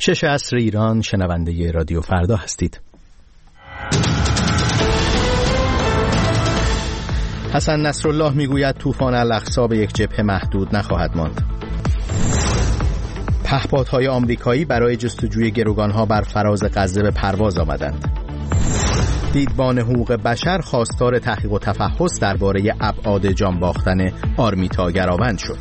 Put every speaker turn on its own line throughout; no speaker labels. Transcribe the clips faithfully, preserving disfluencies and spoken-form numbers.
شش عصر ایران، شنونده رادیو فردا هستید. حسن نصرالله میگوید طوفان الاقصی به یک جبهه محدود نخواهد ماند. پهپادهای آمریکایی برای جستجوی گروگانها بر فراز غزه به پرواز آمدند. دیدبان حقوق بشر خواستار تحقیق و تفحص درباره ابعاد جان باختن آرمیتا گراوند شد.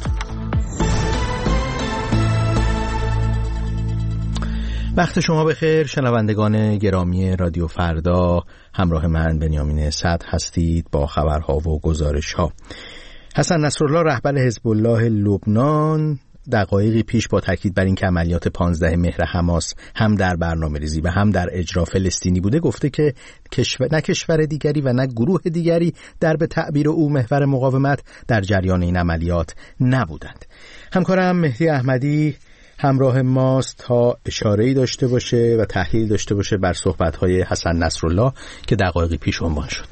وقت شما بخیر شنوندگان گرامی رادیو فردا، همراه من بنیامین صدر هستید با خبرها و گزارش‌ها. حسن نصرالله رهبر حزب الله لبنان دقایقی پیش با تاکید بر اینکه عملیات پانزده مهر حماس هم در برنامه‌ریزی و هم در اجرا فلسطینی بوده گفته که کشور نه کشور دیگری و نه گروه دیگری در به تعبیر او محور مقاومت در جریان این عملیات نبودند. همکارم مهدی احمدی همراه ماست تا اشاره‌ای داشته باشه و تحلیل داشته باشه بر صحبت‌های حسن نصرالله که دقایقی پیش عنوان شد.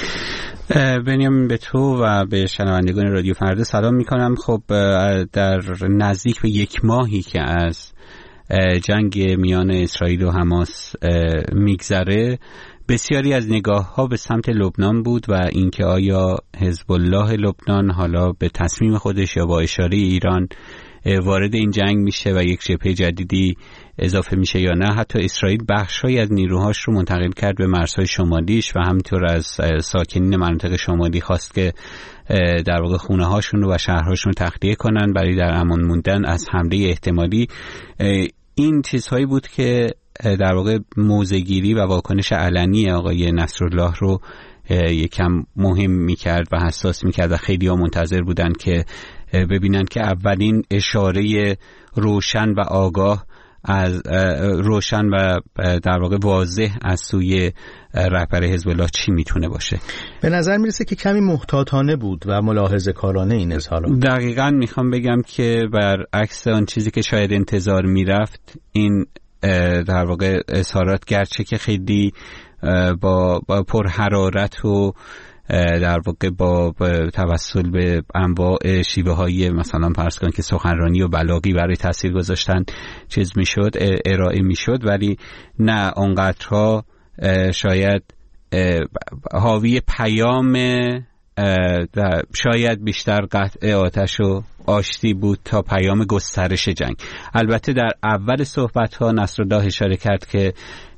بنیامین به تو و به شنوندگان رادیو فردا سلام میکنم. خب در نزدیک به یک ماهی که از جنگ میان اسرائیل و حماس میگذره، بسیاری از نگاه ها به سمت لبنان بود و اینکه آیا حزب الله لبنان حالا به تصمیم خودش یا با اشاره ایران وارد این جنگ میشه و یک جبهه جدیدی اضافه میشه یا نه. حتی اسرائیل بخشی از نیروهاش رو منتقل کرد به مرزهای شمالیش و همینطور از ساکنین مناطق شمالی خواست که در واقع خونه هاشون و شهرهاشون رو تخلیه کنن برای در امان موندن از حمله احتمالی. این چیزهایی بود که در واقع موضع‌گیری و واکنش علنی آقای نصرالله رو یکم مهم میکرد و حساس میکرد و خیلی ها منتظر بودن که ببینن که اولین اشاره روشن و آگاه از روشن و در واقع واضح از سوی رهبر حزب الله چی میتونه باشه.
به نظر میرسه که کمی محتاطانه بود و ملاحظه کارانه این اظهارات.
دقیقاً میخوام بگم که برعکس آن چیزی که شاید انتظار میرفت، این در واقع اظهارات گرچه که خیلی با, با پرحرارت و در واقع با توسل به انواع شیوه های مثلا فرض کن که سخنرانی و بلاغی برای تاثیر گذاشتن چیز میشد ارائه میشد، ولی نه اونقدرها شاید حاوی پیام شاید بیشتر قطع آتش و آشتی بود تا پیام گسترش جنگ. البته در اول صحبت ها نصرالله اشاره کرد که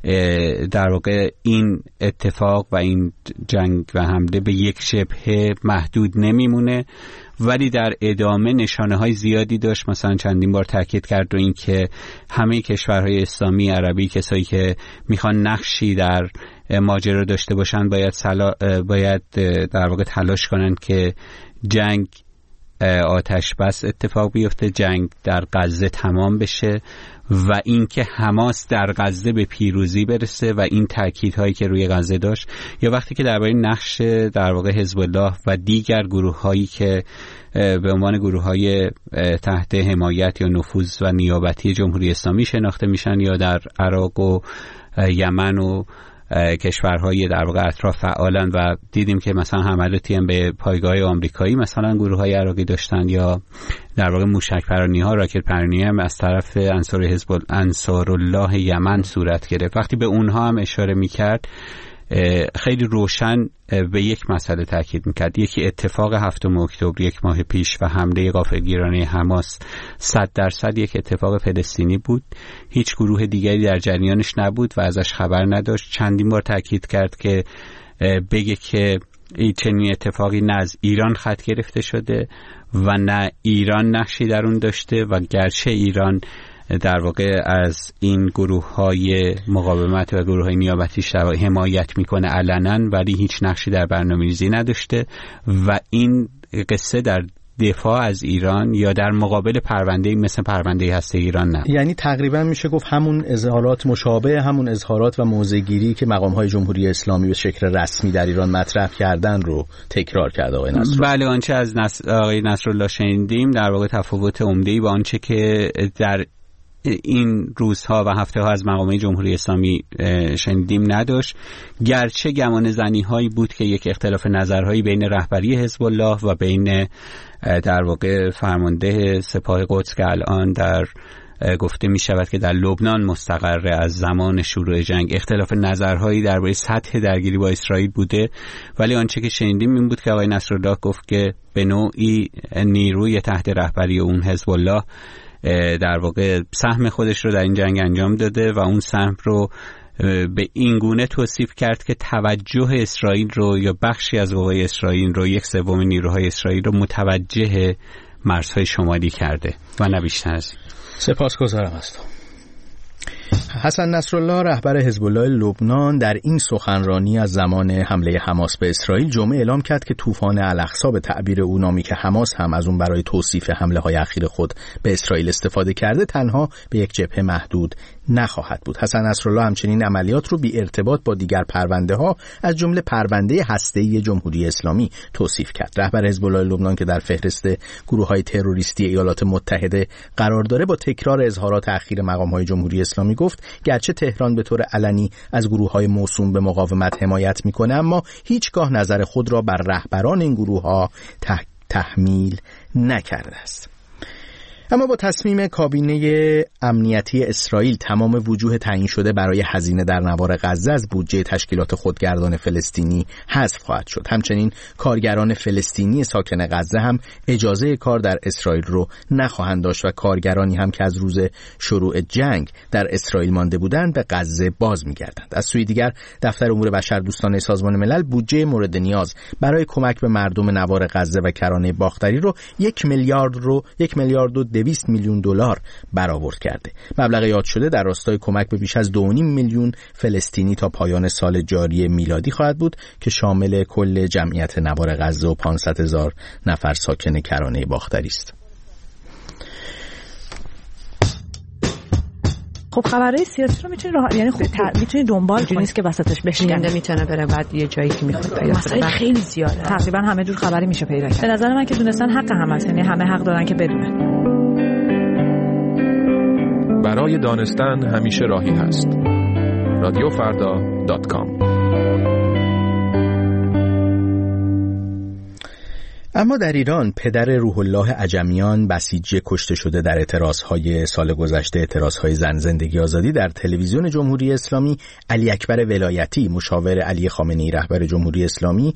در واقع این اتفاق و این جنگ و حمله به یک شبهه محدود نمیمونه، ولی در ادامه نشانه های زیادی داشت. مثلا چندین بار تاکید کرد و این که همه کشورهای اسلامی عربی کسایی که میخوان نقشی در ماجرا داشته باشن باید سلا... باید در واقع تلاش کنن که جنگ آتش بس اتفاق بیفته، جنگ در غزه تمام بشه و اینکه حماس در غزه به پیروزی برسه و این تاکیدهایی که روی غزه داشت. یا وقتی که درباره نقش در واقع حزب الله و دیگر گروه‌هایی که به عنوان گروه‌های تحت حمایت یا نفوذ و نیابتی جمهوری اسلامی شناخته میشن یا در عراق و یمن و کشورهای در واقع اطراف فعالن و دیدیم که مثلا حملاتی هم به پایگاه آمریکایی مثلا گروه‌های عراقی داشتن یا در واقع موشک پرانی‌ها، راکت پرانی هم از طرف انصار حزب انصارالله یمن صورت گرفت. وقتی به اونها هم اشاره می‌کرد خیلی روشن به یک مسئله تاکید می‌کرد. یکی اتفاق هفتم اکتبر یک ماه پیش و حمله غافلگیرانه حماس صد درصد یک اتفاق فلسطینی بود. هیچ گروه دیگری در جریانش نبود و ازش خبر نداشت. چندین بار تاکید کرد که بگه که این چنین اتفاقی نه از ایران خط گرفته شده و نه ایران نقشی در اون داشته و گرچه ایران در واقع از این گروه‌های مقاومت و گروه‌های نیابتیش حمایت میکنه علنا، ولی هیچ نقشی در برنامه‌ریزی نداشته و این قصه در دفاع از ایران یا در مقابل پرونده مثل پرونده هسته ایران نه.
یعنی تقریبا میشه گفت همون اظهارات مشابه همون اظهارات و موضع‌گیری که مقام‌های جمهوری اسلامی به شکل رسمی در ایران مطرح کردن رو تکرار کرد آقای نصرالله.
بله، آنچه از نصر آقای نصرالله شنیدیم در واقع تفاوت عمده‌ای با آنچه که در این روزها و هفته ها از مقامات جمهوری اسلامی شنیدیم نداشت، گرچه گمان زنی هایی بود که یک اختلاف نظرهایی بین رهبری حزب الله و بین در واقع فرمانده سپاه قدس که الان در گفته می شود که در لبنان مستقره از زمان شروع جنگ. اختلاف نظرهایی درباره سطح درگیری با اسرائیل بوده، ولی آنچه که شنیدیم این بود که آقای نصرالله گفت که به نوعی نیروی تحت رهبری اون حزب الله در واقع سهم خودش رو در این جنگ انجام داده و اون سهم رو به این گونه توصیف کرد که توجه اسرائیل رو یا بخشی از قوای اسرائیل رو، یک سوم نیروهای اسرائیل رو متوجه مرزهای شمالی کرده و نه بیشتر از این.
سپاسگزارم از تو. حسن نصرالله رهبر حزب الله لبنان در این سخنرانی از زمان حمله حماس به اسرائیل جمعه اعلام کرد که طوفان الاقصی به تعبیر او، نامی که حماس هم از اون برای توصیف حمله های اخیر خود به اسرائیل استفاده کرده، تنها به یک جبهه محدود نخواهد بود. حسن نصرالله همچنین عملیات رو بی ارتباط با دیگر پرونده ها از جمله پرونده هسته‌ای جمهوری اسلامی توصیف کرد. رهبر حزب الله لبنان که در فهرست گروه‌های تروریستی ایالات متحده قرار داره، با تکرار اظهارات اخیر مقام‌های جمهوری اسلامی گفت گرچه تهران به طور علنی از گروه‌های موسوم به مقاومت حمایت می‌کنه، اما هیچگاه نظر خود را بر رهبران این گروه‌ها تحمیل نکرده است. اما با تصمیم کابینه امنیتی اسرائیل تمام وجوه تعیین شده برای هزینه در نوار غزه از بودجه تشکیلات خودگردان فلسطینی حذف خواهد شد. همچنین کارگران فلسطینی ساکن غزه هم اجازه کار در اسرائیل رو نخواهند داشت و کارگرانی هم که از روز شروع جنگ در اسرائیل مانده بودند به غزه باز می‌گردند. از سوی دیگر دفتر امور بشردوستانه سازمان ملل بودجه مورد نیاز برای کمک به مردم نوار غزه و کرانه باختری رو یک میلیارد رو یک میلیارد و دویست میلیون دلار برآورد کرده. مبلغ یاد شده در راستای کمک به بیش از دو و نیم میلیون فلسطینی تا پایان سال جاری میلادی خواهد بود که شامل کل جمعیت نوار غزه و پانصد هزار نفر ساکن کرانه باختری است.
خب خبرهای سیاسی رو میتونی راه... یعنی خب ت... میتونی دنبال کنی، نیست که وسطش بشکنده، میتونه بره بعد یه جایی که میخواد پیدا کنه. خیلی زیاده، تقریبا همه جور خبری میشه پیدا کرد. به نظر من که دونستن حق همه است، یعنی همه حق دارن که بدونن.
برای دانستن همیشه راهی هست. رادیو فردا دات کام.
اما در ایران پدر روح الله عجمیان بسیجی کشته شده در اعتراضهای سال گذشته، اعتراضهای زن زندگی آزادی، در تلویزیون جمهوری اسلامی علی اکبر ولایتی مشاور علی خامنه‌ای رهبر جمهوری اسلامی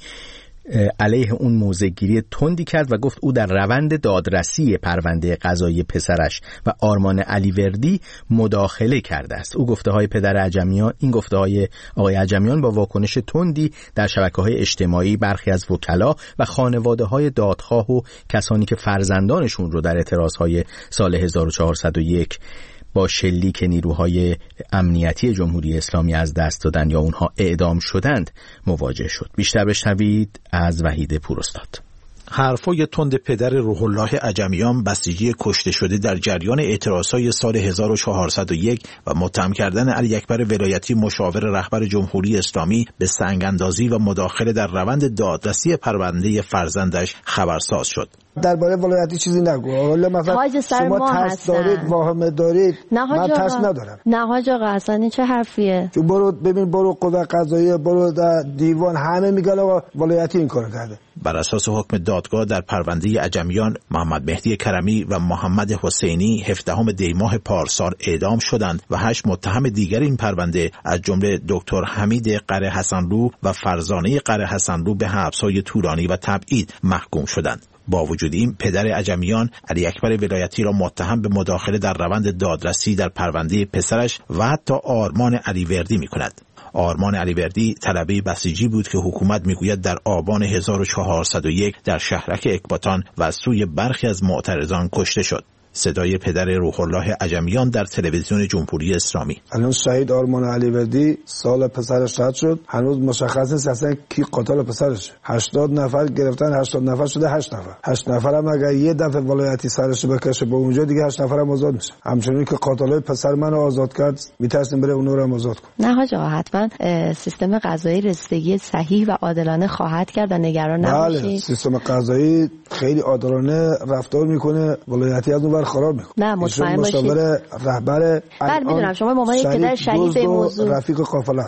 علیه اون موضع‌گیری تندی کرد و گفت او در روند دادرسی پرونده قضایی پسرش و آرمان علیوردی مداخله کرده است. او گفته‌های پدر عجمیان این گفته‌های آقای عجمیان با واکنش تندی در شبکه‌های اجتماعی برخی از وکلا و خانواده‌های دادخواه و کسانی که فرزندانشون رو در اعتراضهای سال هزار و چهارصد و یک با شلیک نیروهای امنیتی جمهوری اسلامی از دست دادن یا اونها اعدام شدند مواجه شد. بیشتر بشنوید از وحید پوراستاد.
حرفای تند پدر روح الله عجمیان بسیجی کشته شده در جریان اعتراضهای سال هزار و چهارصد و یک و متهم کردن علی اکبر ولایتی مشاور رهبر جمهوری اسلامی به سنگ‌اندازی و مداخله در روند دادرسی پرونده فرزندش خبرساز شد.
درباره ولایتی چیزی نگو. حالا مثلا شما ترس دارید، واهمه دارید، من ترس ندارم.
نه حاج آقا اصلا چه حرفیه؟
تو برو ببین، برو قوه قضاییه، برو در دیوان، همه میگن آقا ولایتی این کارو کرده.
بر اساس حکم دادگاه در پرونده عجمیان، محمد مهدی کرمی و محمد حسینی هفدهم دی ماه پارسال اعدام شدند و هشت متهم دیگر این پرونده از جمله دکتر حمید قره حسنلو و فرزانه قره حسنلو به حبس‌های طولانی و تبعید محکوم شدند. با وجود این پدر عجمیان علی اکبر ولایتی را متهم به مداخله در روند دادرسی در پرونده پسرش و حتی آرمان علیوردی می‌کند. آرمان علیوردی طلبه بسیجی بود که حکومت میگوید در آبان هزار و چهارصد و یک در شهرک اکباتان و از سوی برخی از معترضان کشته شد. صدای پدر روح الله عجمیان در تلویزیون جمهوری اسلامی.
الان شهید آرمان علیوردی سال پسرش رد شد، هنوز مشخص نیست اصلا کی قاتل پسرشه. هشتاد نفر گرفتن، هشتاد نفر شده هشت نفر. هشت نفر هم اگر یه دفعه ولایتی سرش بکشه به اونجا دیگه هشت نفر هم آزاد میشه. همچنین که قاتلای پسر منو آزاد کرد، میترسیم بره اونو رو آزاد کنه.
نه حاج آقا، حتما سیستم قضایی رسیدگی صحیح و عادلانه خواهد کرد و نگران نباشید.
بله، سیستم قضایی خیلی عادلانه رفتار میکنه، ولایتی از اون خراب میکنه.
نه مطمئن باشید.
مشاور رهبر
بله میدونم شما مامان یک پدر شهید به موضوع
رفیق قافله است.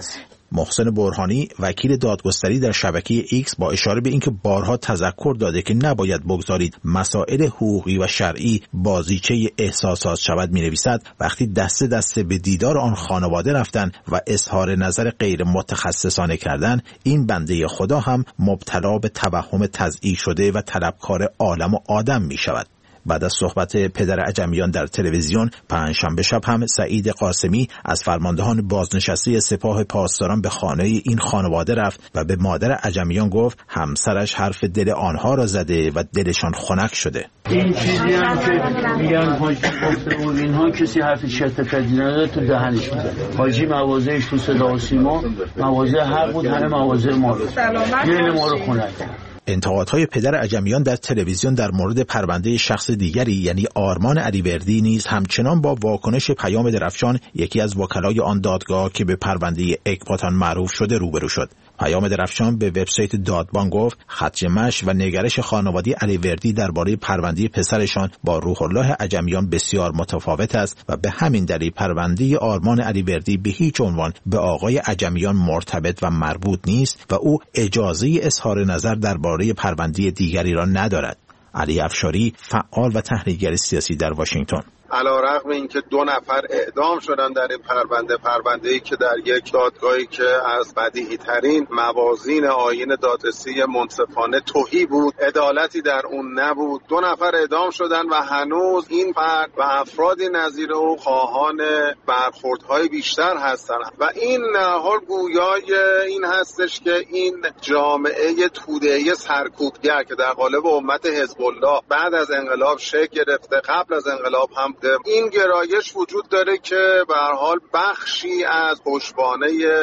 محسن برهانی وکیل دادگستری در شبکه ایکس با اشاره به اینکه بارها تذکر داده که نباید بگذارید مسائل حقوقی و شرعی بازیچه احساسات شود می‌نویسد، وقتی دسته دسته به دیدار آن خانواده رفتن و اظهار نظر غیر متخصصانه کردن، این بنده خدا هم مبتلا به توهم تضییع شده و طلبکار عالم و آدم می‌شود. بعد از صحبت پدر عجمیان در تلویزیون پنجشنبه شب هم سعید قاسمی از فرماندهان بازنشسته سپاه پاسداران به خانه این خانواده رفت و به مادر عجمیان گفت همسرش حرف دل آنها را زده و دلشان خنک شده.
این چیزی هم که میگن حاجی گفته بود اینها کسی حرف چرت و پرتی نداره تو دهنش میزنه. حاجی مواضعش تو صدا و سیما مواضع حق بود، همه مواضع ما رو دل ما رو خنک.
انتقادهای پدر عجمیان در تلویزیون در مورد پرونده شخص دیگری یعنی آرمان علیوردی نیز همچنان با واکنش پیام درفشان، یکی از وکلای آن دادگاه که به پرونده اکباتان معروف شده، روبرو شد. پیام درفشان به وبسایت دادبان گفت خدشه‌مش و نگرش خانواده علیوردی درباره پرونده پسرشان با روح الله عجمیان بسیار متفاوت است و به همین دلیل پرونده آرمان علیوردی به هیچ عنوان به آقای عجمیان مرتبط و مربوط نیست و او اجازه اظهار نظر درباره پرونده دیگری را ندارد. علی افشاری، فعال و تحلیلگر سیاسی در واشنگتن:
علیرغم اینکه دو نفر اعدام شدن در این پرونده، پرونده‌ای که در یک دادگاهی که از بدیهی ترین موازین آیین دادرسی منصفانه تهی بود، عدالتی در اون نبود، دو نفر اعدام شدن و هنوز این فرد و افرادی نظیر او خواهان برخوردهای بیشتر هستند و این حال گویای این هستش که این جامعه توده‌ای سرکوبگر که در قالب امت حزب الله بعد از انقلاب شکل گرفته، قبل از انقلاب هم این گرایش وجود داره که به هر حال بخشی از پشتوانه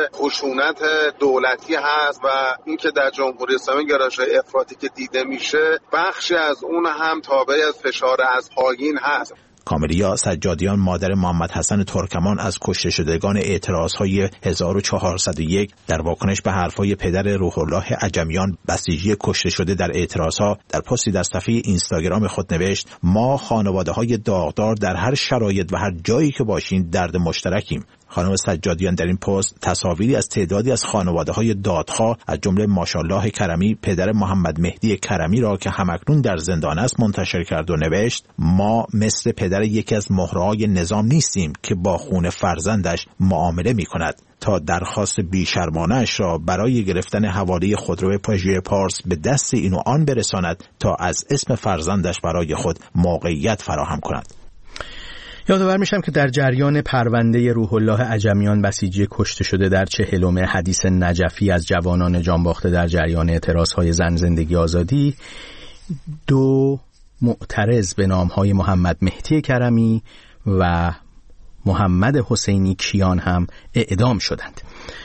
خشونت دولتی هست و اینکه در جمهوری اسلامی گرایش‌های افراطی که دیده میشه بخشی از اون هم تابع از فشار از پایین هست.
کاملیا سجادیان، مادر محمد حسن ترکمان از کشته شدگان اعتراضهای هزار و چهارصد و یک، در واکنش به حرفهای پدر روح الله عجمیان بسیجی کشته شده در اعتراضها، در پستی در صفحه اینستاگرام خود نوشت: ما خانواده‌های داغدار در هر شرایط و هر جایی که باشیم درد مشترکیم. خانم سجادیان در این پست تصاویری از تعدادی از خانواده‌های دادخواه از جمله ماشاءالله کرمی، پدر محمد مهدی کرمی را که همکنون در زندان است منتشر کرد و نوشت: ما مثل پدر یکی از مهره‌های نظام نیستیم که با خون فرزندش معامله می‌کند تا درخواست بیشرمانه‌اش را برای گرفتن حواله خودرو پژو پارس به دست این و آن برساند تا از اسم فرزندش برای خود موقعیت فراهم کند.
یادآور میشم که در جریان پرونده روح الله عجمیان بسیجی کشته شده در چهلم حدیث نجفی از جوانان جانباخته در جریان اعتراضهای زن زندگی آزادی، دو معترض به نامهای محمد مهدی کرمی و محمد حسینی کیان هم اعدام شدند.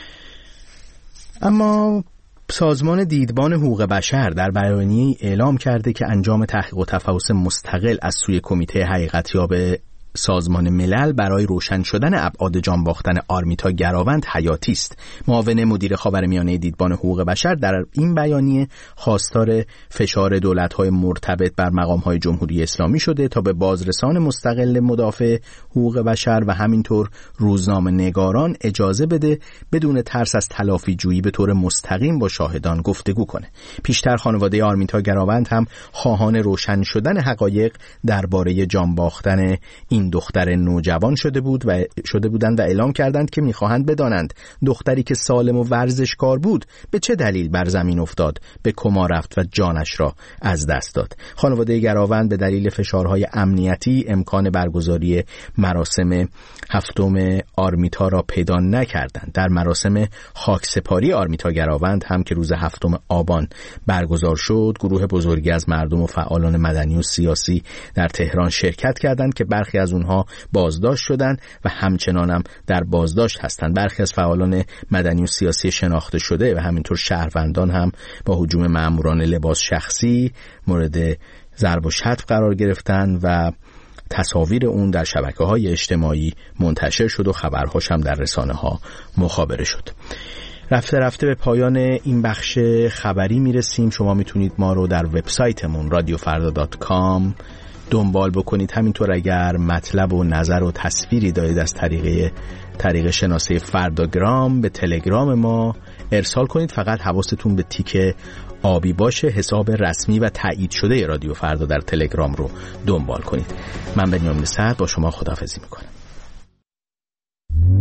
اما سازمان دیدبان حقوق بشر در بیانیه‌ای اعلام کرده که انجام تحقیق و تفحص مستقل از سوی کمیته حقیقتیاب سازمان ملل برای روشن شدن ابعاد جان باختن آرمیتا گراوند حیاتی است. معاون مدیر خاورمیانه دیدبان حقوق بشر در این بیانیه خواستار فشار دولت‌های مرتبط بر مقام‌های جمهوری اسلامی شده تا به بازرسان مستقل مدافع حقوق بشر و همینطور روزنامه‌نگاران اجازه بده بدون ترس از تلافی جویی به طور مستقیم با شاهدان گفتگو کنه. پیشتر خانواده آرمیتا گراوند هم خواهان روشن شدن حقایق درباره جان باختن این دختر نوجوان شده بود و شده بودند و اعلام کردند که می‌خواهند بدانند دختری که سالم و ورزشکار بود به چه دلیل بر زمین افتاد، به کما رفت و جانش را از دست داد. خانواده گراوند به دلیل فشارهای امنیتی امکان برگزاری مراسم هفتم آرمیتا را پیدا نکردند. در مراسم خاکسپاری آرمیتا گراوند هم که روز هفتم آبان برگزار شد، گروه بزرگی از مردم و فعالان مدنی و سیاسی در تهران شرکت کردند که برخی از اونها بازداشت شدند و همچنان هم در بازداشت هستند. برخی از فعالان مدنی و سیاسی شناخته شده و همینطور شهروندان هم با هجوم ماموران لباس شخصی مورد ضرب و شتم قرار گرفتند و تصاویر اون در شبکه‌های اجتماعی منتشر شد و خبرهاش هم در رسانه‌ها مخابره شد. رفته رفته به پایان این بخش خبری میرسیم. شما میتونید ما رو در وبسایتمون رادیو فردا دات کام دنبال بکنید. همینطور اگر مطلب و نظر و تصویری دارید از طریق طریق شناسه فرداگرام به تلگرام ما ارسال کنید. فقط حواستون به تیک آبی باشه، حساب رسمی و تایید شده رادیو فردا در تلگرام رو دنبال کنید. من بنیامین صدر با شما خداحافظی میکنم.